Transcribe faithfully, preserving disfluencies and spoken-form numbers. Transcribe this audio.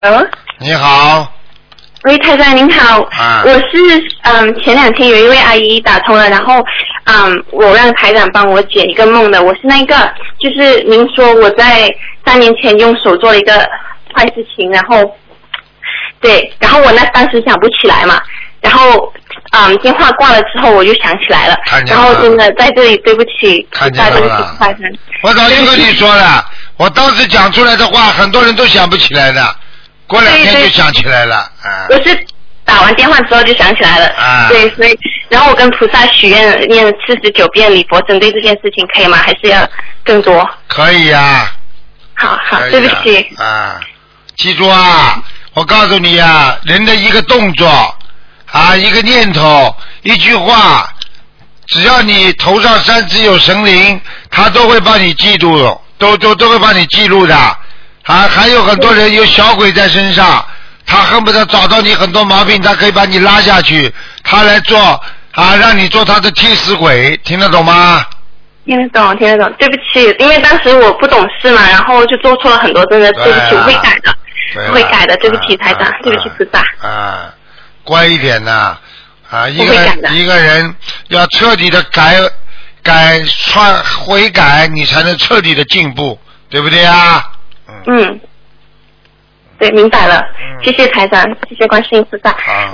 哦， 你好。 喂，台长您好。 啊。 我是嗯前两天有一位阿姨打通了，然后嗯我让台长帮我解一个梦的。我是那个就是您说我在三年前用手做了一个坏事情，然后对，然后我那当时想不起来嘛，然后嗯电话挂了之后我就想起来了，然后真的在这里对不起， 看见了对不起台长。 我早就跟你说了，我当时讲出来的话，很多人都想不起来的。过两天就想起来了，啊！ 我是打完电话之后就想起来了，啊！对，所以然后我跟菩萨许愿念了四十九遍礼佛，针对这件事情可以吗？还是要更多？ 可以呀、啊。 好好，对不起。 啊，记住啊！我告诉你啊，人的一个动作啊，一个念头，一句话，只要你头上三尺有神灵，他都会帮你记住，都都都会帮你记录的。啊，还有很多人有小鬼在身上，他恨不得找到你很多毛病，他可以把你拉下去，他来做啊，让你做他的替死鬼，听得懂吗？ 听得懂，听得懂。对不起，因为当时我不懂事嘛，然后就做错了很多，真的对不起，我会改的，我会改的，对不起台长，对不起菩萨。 啊，乖一点呐！啊，一个一个人要彻底的改改穿悔改，你才能彻底的进步，对不对啊？ 嗯，对，明白了，谢谢台长，谢谢观世音菩萨。